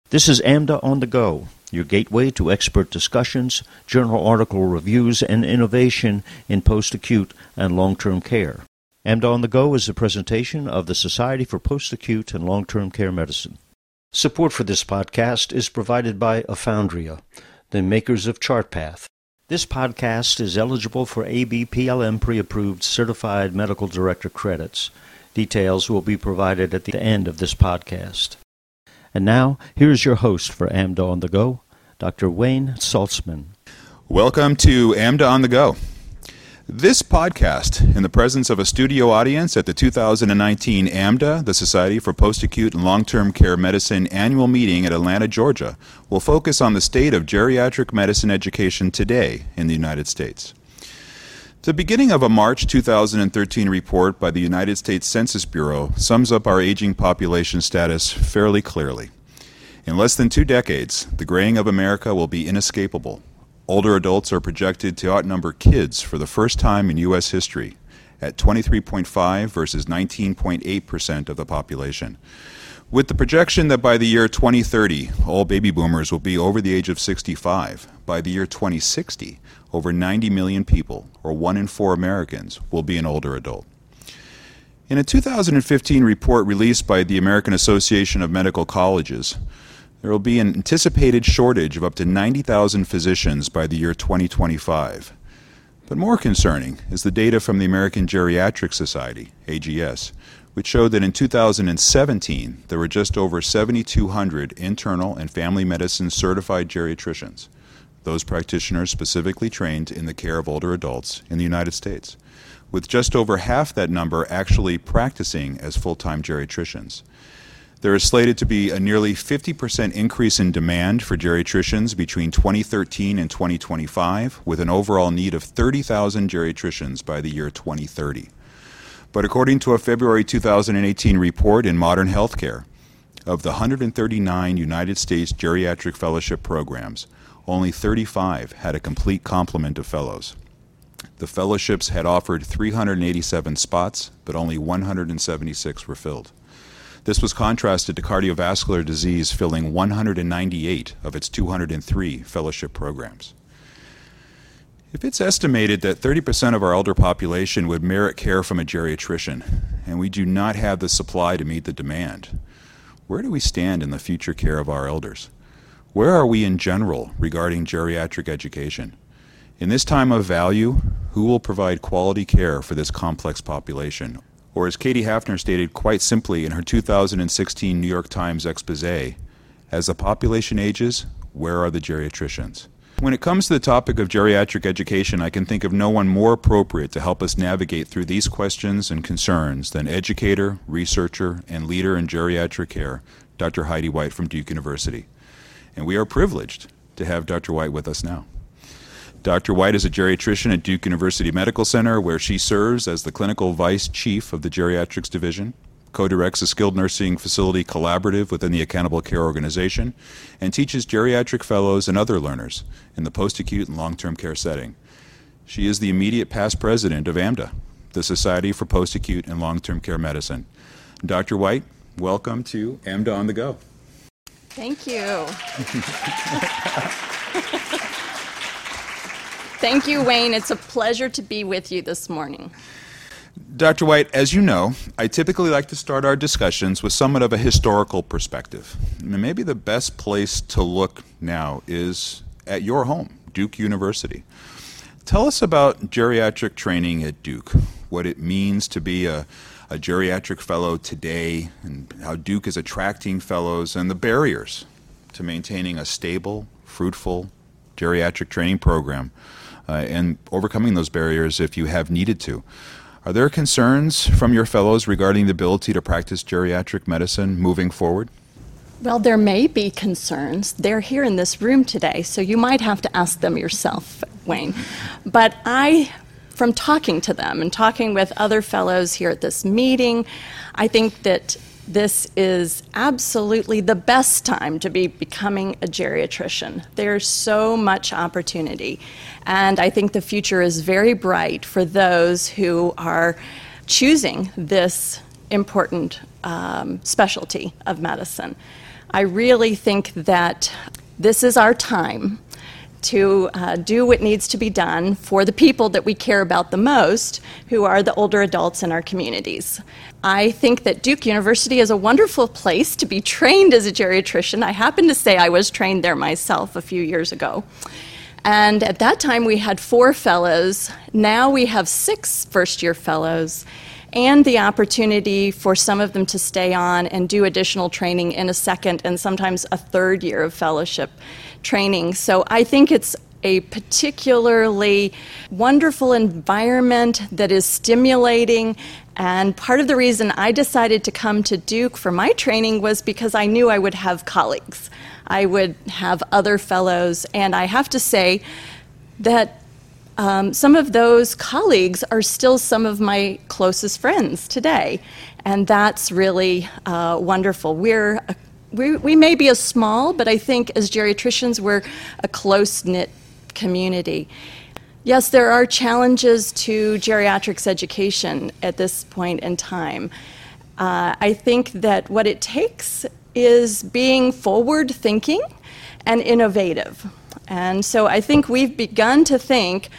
This is AMDA on the Go, your gateway to expert discussions, journal article reviews, and innovation in post-acute and long-term care. AMDA on the Go is a presentation of the Society for Post-Acute and Long-Term Care Medicine. Support for this podcast is provided by Afoundria, the makers of ChartPath. This podcast is eligible for ABPLM pre-approved Certified Medical Director credits. Details will be provided at the end of this podcast. And now, here's your host for AMDA on the Go, Dr. Wayne Saltzman. Welcome to AMDA on the Go. This podcast, in the presence of a studio audience at the 2019 AMDA, the Society for Post-Acute and Long-Term Care Medicine annual meeting at Atlanta, Georgia, will focus on the state of geriatric medicine education today in the United States. The beginning of a March 2013 report by the United States Census Bureau sums up our aging population status fairly clearly. In less than 2 decades, the graying of America will be inescapable. Older adults are projected to outnumber kids for the first time in U.S. history at 23.5 versus 19.8% of the population. With the projection that by the year 2030, all baby boomers will be over the age of 65, by the year 2060, over 90 million people, or 1 in 4 Americans, will be an older adult. In a 2015 report released by the American Association of Medical Colleges, there will be an anticipated shortage of up to 90,000 physicians by the year 2025. But more concerning is the data from the American Geriatric Society, AGS, which showed that in 2017 there were just over 7,200 internal and family medicine certified geriatricians, those practitioners specifically trained in the care of older adults in the United States, with just over half that number actually practicing as full-time geriatricians. There is slated to be a nearly 50% increase in demand for geriatricians between 2013 and 2025, with an overall need of 30,000 geriatricians by the year 2030. But according to a February 2018 report in Modern Healthcare, of the 139 United States geriatric fellowship programs, only 35 had a complete complement of fellows. The fellowships had offered 387 spots, but only 176 were filled. This was contrasted to cardiovascular disease filling 198 of its 203 fellowship programs. If it's estimated that 30% of our elder population would merit care from a geriatrician, and we do not have the supply to meet the demand, where do we stand in the future care of our elders? Where are we in general regarding geriatric education? In this time of value, who will provide quality care for this complex population? Or as Katie Hafner stated quite simply in her 2016 New York Times expose, as the population ages, where are the geriatricians? When it comes to the topic of geriatric education, I can think of no one more appropriate to help us navigate through these questions and concerns than educator, researcher, and leader in geriatric care, Dr. Heidi White from Duke University. And we are privileged to have Dr. White with us now. Dr. White is a geriatrician at Duke University Medical Center, where she serves as the clinical vice chief of the geriatrics division, co-directs a skilled nursing facility collaborative within the Accountable Care Organization, and teaches geriatric fellows and other learners in the post-acute and long-term care setting. She is the immediate past president of AMDA, the Society for Post-Acute and Long-Term Care Medicine. Dr. White, welcome to AMDA on the Go. Thank you. Thank you, Wayne. It's a pleasure to be with you this morning. Dr. White, as you know, I typically like to start our discussions with somewhat of a historical perspective. And maybe the best place to look now is at your home, Duke University. Tell us about geriatric training at Duke, what it means to be a geriatric fellow today, and how Duke is attracting fellows, and the barriers to maintaining a stable, fruitful geriatric training program, and overcoming those barriers if you have needed to. Are there concerns from your fellows regarding the ability to practice geriatric medicine moving forward? Well, there may be concerns. They're here in this room today, so you might have to ask them yourself, Wayne. But from talking to them and talking with other fellows here at this meeting, I think that this is absolutely the best time to be becoming a geriatrician. There's so much opportunity, and I think the future is very bright for those who are choosing this important specialty of medicine. I really think that this is our time to do what needs to be done for the people that we care about the most, who are the older adults in our communities. I think that Duke University is a wonderful place to be trained as a geriatrician. I happen to say I was trained there myself a few years ago. And at that time we had 4 fellows. Now we have 6 first-year fellows, and the opportunity for some of them to stay on and do additional training in a second and sometimes a third year of fellowship training. So I think it's a particularly wonderful environment that is stimulating, and part of the reason I decided to come to Duke for my training was because I knew I would have colleagues. I would have other fellows, and I have to say that some of those colleagues are still some of my closest friends today, and that's really wonderful. We may be a small, but I think as geriatricians we're a close-knit community. Yes, there are challenges to geriatrics education at this point in time. I think that what it takes is being forward-thinking and innovative. And so I think we've begun to think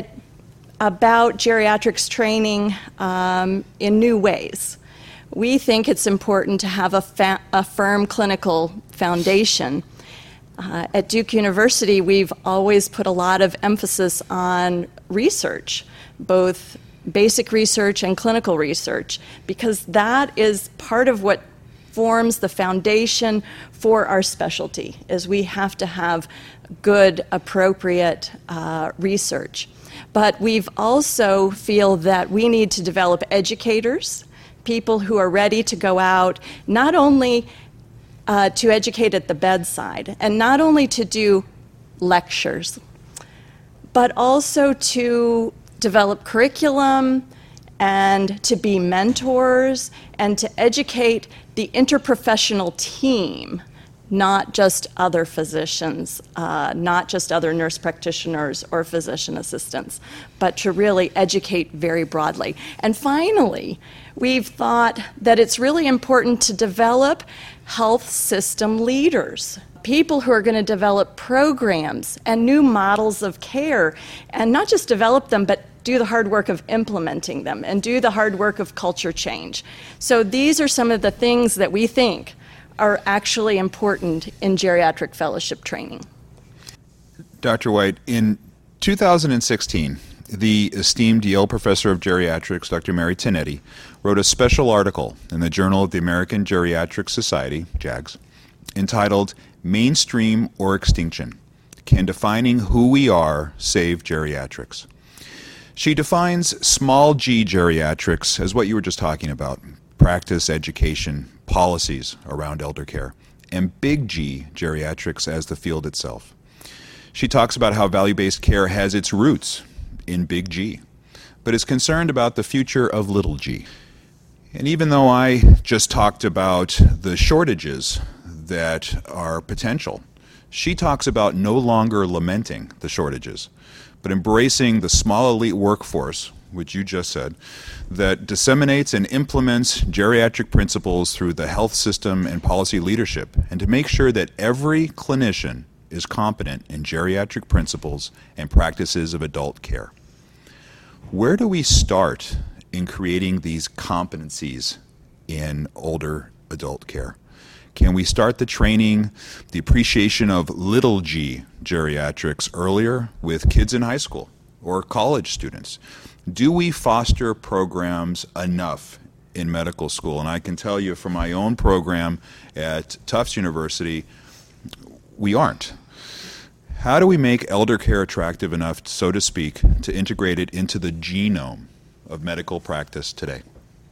about geriatrics training in new ways. We think it's important to have a firm clinical foundation. At Duke University, we've always put a lot of emphasis on research, both basic research and clinical research, because that is part of what forms the foundation for our specialty, is we have to have good, appropriate research. But we've also feel that we need to develop educators, people who are ready to go out, not only to educate at the bedside, and not only to do lectures, but also to develop curriculum and to be mentors and to educate the interprofessional team, not just other physicians, not just other nurse practitioners or physician assistants, but to really educate very broadly. And finally, we've thought that it's really important to develop health system leaders, people who are going to develop programs and new models of care, and not just develop them, but do the hard work of implementing them and do the hard work of culture change. So these are some of the things that we think are actually important in geriatric fellowship training. Dr. White, in 2016, the esteemed Yale professor of geriatrics, Dr. Mary Tinetti, wrote a special article in the Journal of the American Geriatric Society, JAGS, entitled Mainstream or Extinction: Can Defining Who We Are Save Geriatrics? She defines small g geriatrics as what you were just talking about: practice, education, policies around elder care, and big G geriatrics as the field itself. She talks about how value-based care has its roots in big G, but is concerned about the future of little g. And even though I just talked about the shortages that are potential, she talks about no longer lamenting the shortages, but embracing the small elite workforce, which you just said, that disseminates and implements geriatric principles through the health system and policy leadership, and to make sure that every clinician is competent in geriatric principles and practices of adult care. Where do we start in creating these competencies in older adult care? Can we start the training, the appreciation of little g geriatrics earlier with kids in high school or college students? Do we foster programs enough in medical school? And I can tell you from my own program at Tufts University, we aren't. How do we make elder care attractive enough, so to speak, to integrate it into the genome of medical practice today?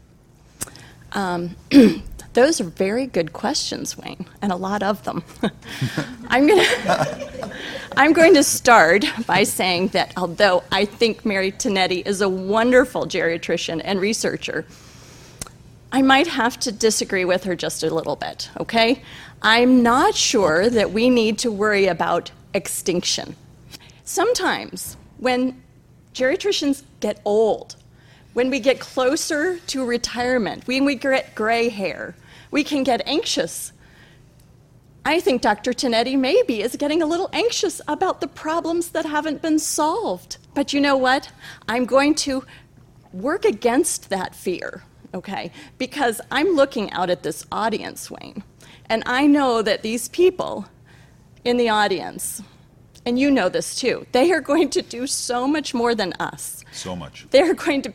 Those are very good questions, Wayne, and a lot of them. I'm going to start by saying that although I think Mary Tinetti is a wonderful geriatrician and researcher, I might have to disagree with her just a little bit, okay? I'm not sure that we need to worry about extinction. Sometimes when geriatricians get old, when we get closer to retirement, when we get gray hair, we can get anxious I think Dr. Tonetti maybe is getting a little anxious about the problems that haven't been solved. But you know what? I'm going to work against that fear, okay? Because I'm looking out at this audience, Wayne, and I know that these people in the audience, and you know this too, they are going to do so much more than us. So much. They're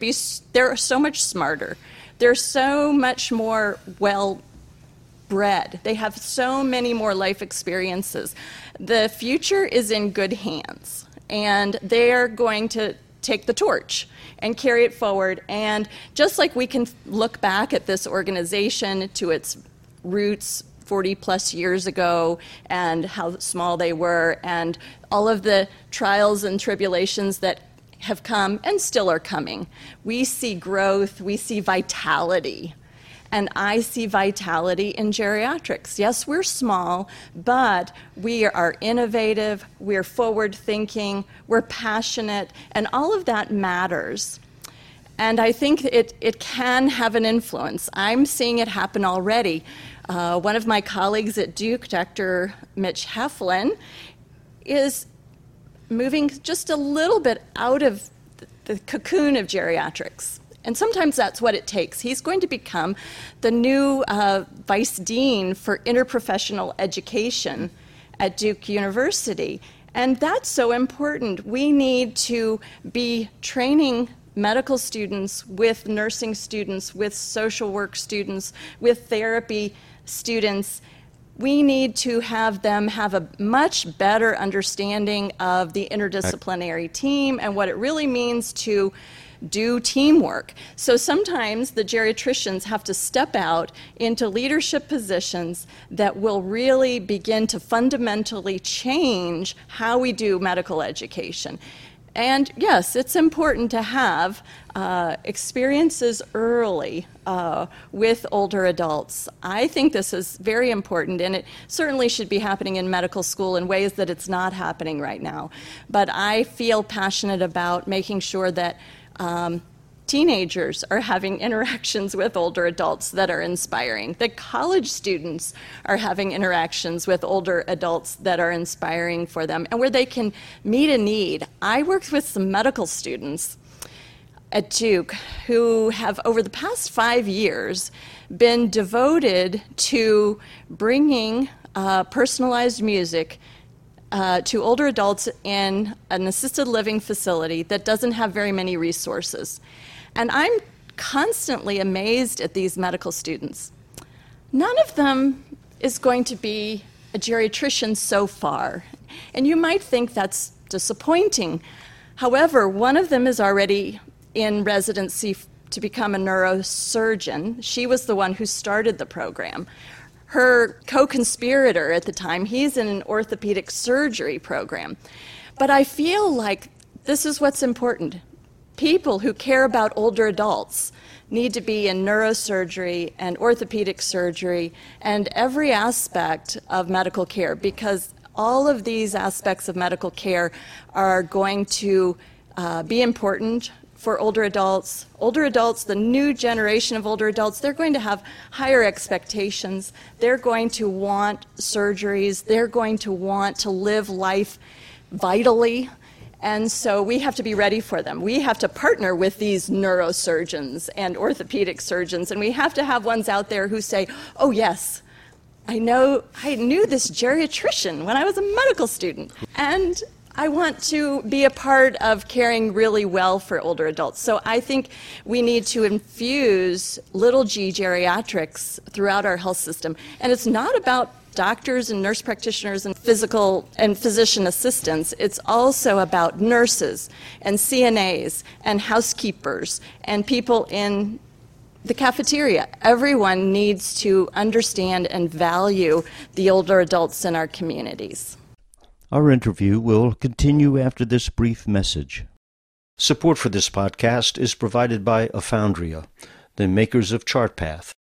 so much smarter. They're so much more well-bred. They have so many more life experiences. The future is in good hands, and they're going to take the torch and carry it forward. And just like we can look back at this organization to its roots 40 plus years ago and how small they were and all of the trials and tribulations that have come and still are coming. We see growth, we see vitality, and I see vitality in geriatrics. Yes, we're small, but we are innovative, we're forward-thinking, we're passionate, and all of that matters. And I think it can have an influence. I'm seeing it happen already. One of my colleagues at Duke, Dr. Mitch Heflin, is moving just a little bit out of the cocoon of geriatrics. And sometimes that's what it takes. He's going to become the new vice dean for interprofessional education at Duke University. And that's so important. We need to be training medical students with nursing students, with social work students, with therapy students. We need to have them have a much better understanding of the interdisciplinary team and what it really means to do teamwork. So sometimes the geriatricians have to step out into leadership positions that will really begin to fundamentally change how we do medical education. And yes, it's important to have experiences early with older adults. I think this is very important, and it certainly should be happening in medical school in ways that it's not happening right now. But I feel passionate about making sure that teenagers are having interactions with older adults that are inspiring, that college students are having interactions with older adults that are inspiring for them, and where they can meet a need. I worked with some medical students at Duke who have, over the past 5 years, been devoted to bringing personalized music to older adults in an assisted living facility that doesn't have very many resources. And I'm constantly amazed at these medical students. None of them is going to be a geriatrician so far, and you might think that's disappointing. However, one of them is already in residency to become a neurosurgeon. She was the one who started the program. Her co-conspirator at the time, he's in an orthopedic surgery program. But I feel like this is what's important. People who care about older adults need to be in neurosurgery and orthopedic surgery and every aspect of medical care, because all of these aspects of medical care are going to be important for older adults. Older adults, the new generation of older adults, they're going to have higher expectations. They're going to want surgeries. They're going to want to live life vitally. And so we have to be ready for them. We have to partner with these neurosurgeons and orthopedic surgeons, and we have to have ones out there who say, oh yes, I knew this geriatrician when I was a medical student. And I want to be a part of caring really well for older adults. So I think we need to infuse little g geriatrics throughout our health system. And it's not about doctors and nurse practitioners and physical and physician assistants. It's also about nurses and CNAs and housekeepers and people in the cafeteria. Everyone needs to understand and value the older adults in our communities. Our interview will continue after this brief message. Support for this podcast is provided by Afoundria, the makers of ChartPath.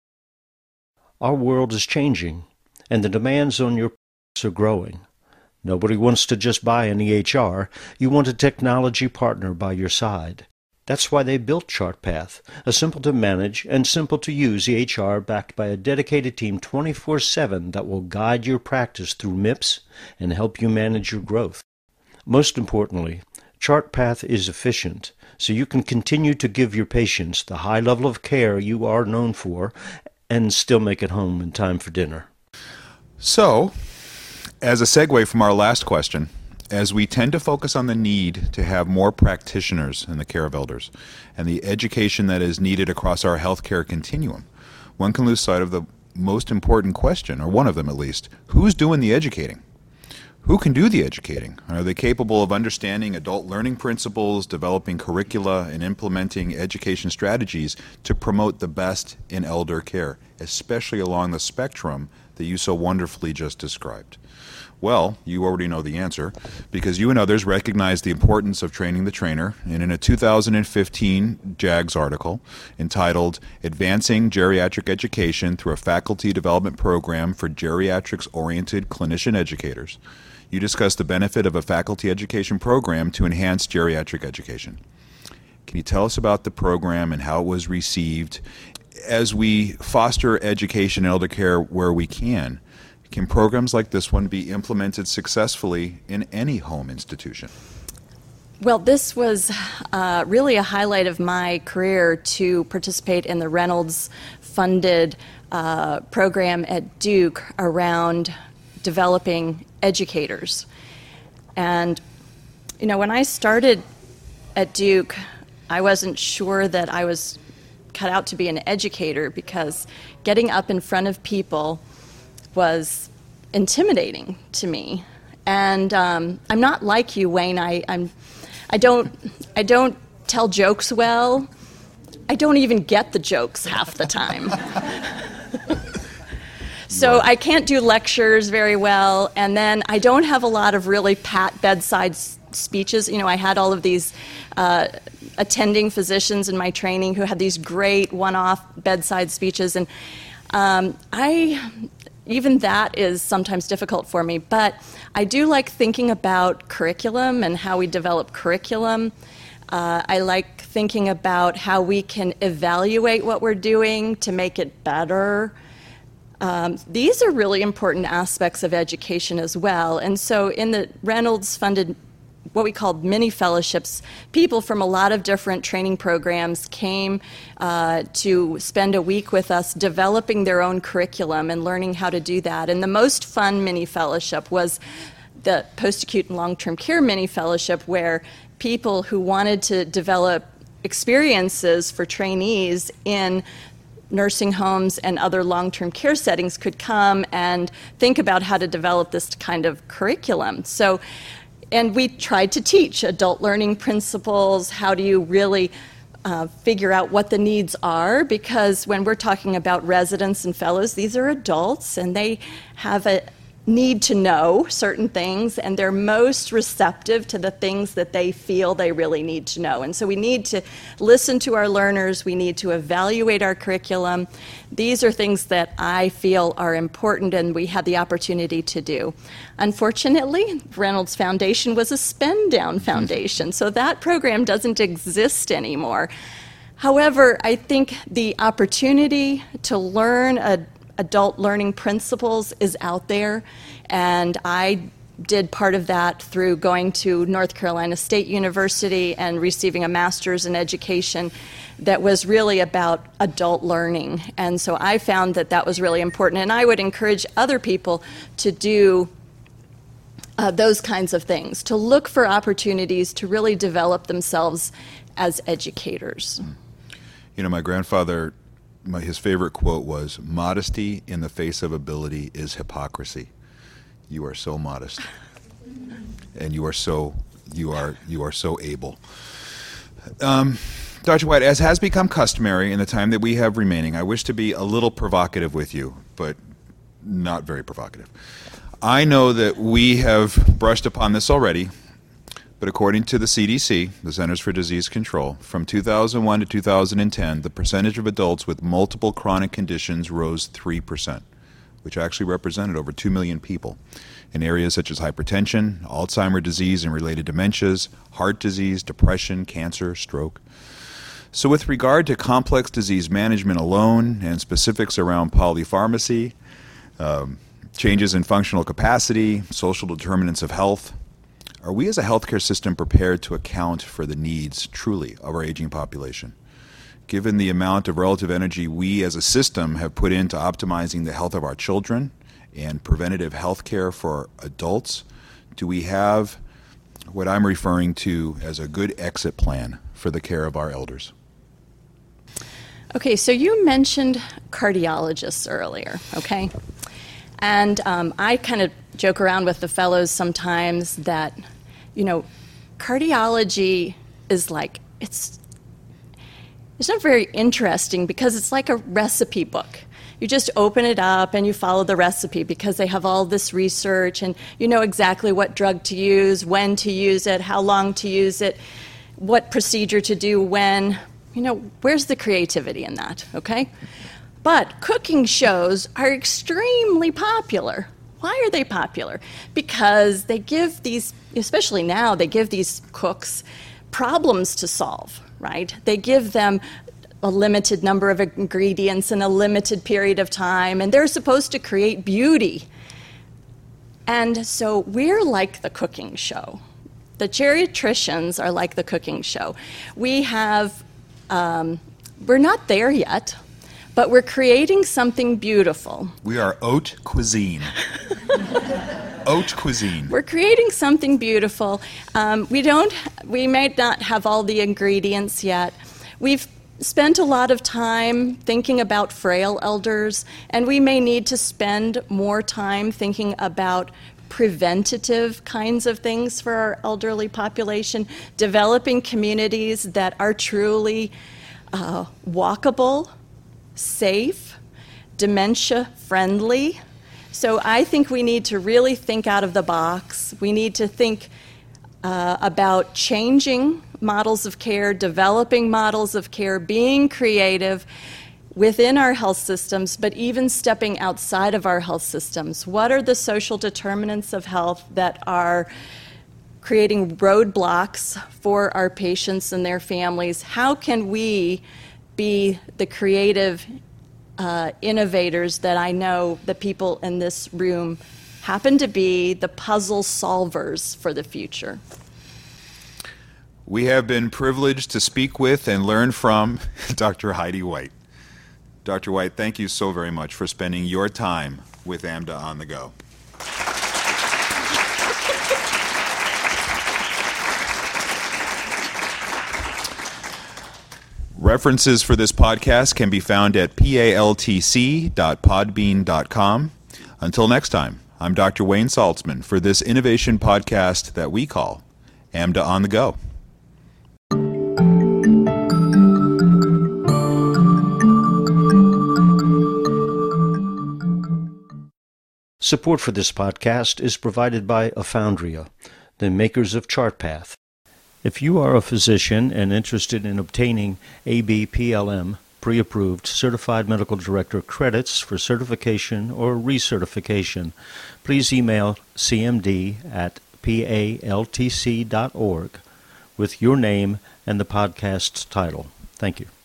Our world is changing, and the demands on your products are growing. Nobody wants to just buy an EHR. You want a technology partner by your side. That's why they built ChartPath, a simple-to-manage and simple-to-use EHR backed by a dedicated team 24/7 that will guide your practice through MIPS and help you manage your growth. Most importantly, ChartPath is efficient, so you can continue to give your patients the high level of care you are known for and still make it home in time for dinner. So, as a segue from our last question, as we tend to focus on the need to have more practitioners in the care of elders and the education that is needed across our healthcare continuum, one can lose sight of the most important question, or one of them at least: who's doing the educating? Who can do the educating? Are they capable of understanding adult learning principles, developing curricula, and implementing education strategies to promote the best in elder care, especially along the spectrum that you so wonderfully just described? Well, you already know the answer, because you and others recognize the importance of training the trainer, and in a 2015 JAGS article entitled Advancing Geriatric Education Through a Faculty Development Program for Geriatrics-Oriented Clinician Educators, you discuss the benefit of a faculty education program to enhance geriatric education. Can you tell us about the program and how it was received? As we foster education in elder care where we can programs like this one be implemented successfully in any home institution? Well, this was really a highlight of my career, to participate in the Reynolds-funded program at Duke around developing educators. And, you know, when I started at Duke, I wasn't sure that I was cut out to be an educator, because getting up in front of people was intimidating to me. And I'm not like you, Wayne. I don't tell jokes well. I don't even get the jokes half the time. So I can't do lectures very well, and then I don't have a lot of really pat bedside speeches. You know, I had all of these attending physicians in my training who had these great one-off bedside speeches, and even that is sometimes difficult for me. But I do like thinking about curriculum and how we develop curriculum. I like thinking about how we can evaluate what we're doing to make it better. These are really important aspects of education as well. And so in the Reynolds-funded, what we called mini fellowships, people from a lot of different training programs came to spend a week with us developing their own curriculum and learning how to do that. And the most fun mini fellowship was the post-acute and long-term care mini fellowship, where people who wanted to develop experiences for trainees in nursing homes and other long-term care settings could come and think about how to develop this kind of curriculum. So, and we tried to teach adult learning principles. How do you really figure out what the needs are? Because when we're talking about residents and fellows, these are adults, and they have a need to know certain things, and they're most receptive to the things that they feel they really need to know. And so we need to listen to our learners. We need to evaluate our curriculum. These are things that I feel are important, and we had the opportunity to do. Unfortunately, Reynolds Foundation was a spend-down foundation, so that program doesn't exist anymore. However, I think the opportunity to learn adult learning principles is out there, and I did part of that through going to North Carolina State University and receiving a master's in education that was really about adult learning. And so I found that that was really important, and I would encourage other people to do those kinds of things, to look for opportunities to really develop themselves as educators. You know, my grandfather, his favorite quote was, "Modesty in the face of ability is hypocrisy." You are so modest, and you are so able. Dr. White, as has become customary in the time that we have remaining, I wish to be a little provocative with you, but not very provocative. I know that we have brushed upon this already, but according to the CDC, the Centers for Disease Control, from 2001 to 2010, the percentage of adults with multiple chronic conditions rose 3%, which actually represented over 2 million people in areas such as hypertension, Alzheimer's disease and related dementias, heart disease, depression, cancer, stroke. So with regard to complex disease management alone and specifics around polypharmacy, changes in functional capacity, social determinants of health, are we as a healthcare system prepared to account for the needs truly of our aging population? Given the amount of relative energy we as a system have put into optimizing the health of our children and preventative health care for adults, do we have what I'm referring to as a good exit plan for the care of our elders? Okay, so you mentioned cardiologists earlier, okay? And I kind of joke around with the fellows sometimes that, cardiology is like, it's not very interesting because it's like a recipe book. You just open it up and you follow the recipe because they have all this research and you know exactly what drug to use, when to use it, how long to use it, what procedure to do when. Where's the creativity in that, okay? But cooking shows are extremely popular. Why are they popular? Because they give these, especially now, they give these cooks problems to solve, right? They give them a limited number of ingredients in a limited period of time, and they're supposed to create beauty. And so we're like the cooking show. The geriatricians are like the cooking show. We have, we're not there yet, but we're creating something beautiful. We are haute cuisine. Haute cuisine. We're creating something beautiful. We may not have all the ingredients yet. We've spent a lot of time thinking about frail elders, and we may need to spend more time thinking about preventative kinds of things for our elderly population, developing communities that are truly walkable, safe, dementia-friendly. So I think we need to really think out of the box. We need to think about changing models of care, developing models of care, being creative within our health systems, but even stepping outside of our health systems. What are the social determinants of health that are creating roadblocks for our patients and their families? How can we be the creative innovators that I know the people in this room happen to be, the puzzle solvers for the future? We have been privileged to speak with and learn from Dr. Heidi White. Dr. White, thank you so very much for spending your time with AMDA on the Go. References for this podcast can be found at paltc.podbean.com. Until next time, I'm Dr. Wayne Saltzman for this innovation podcast that we call AMDA on the Go. Support for this podcast is provided by Afoundria, the makers of ChartPath. If you are a physician and interested in obtaining ABPLM pre-approved Certified Medical Director credits for certification or recertification, please email cmd@paltc.org with your name and the podcast's title. Thank you.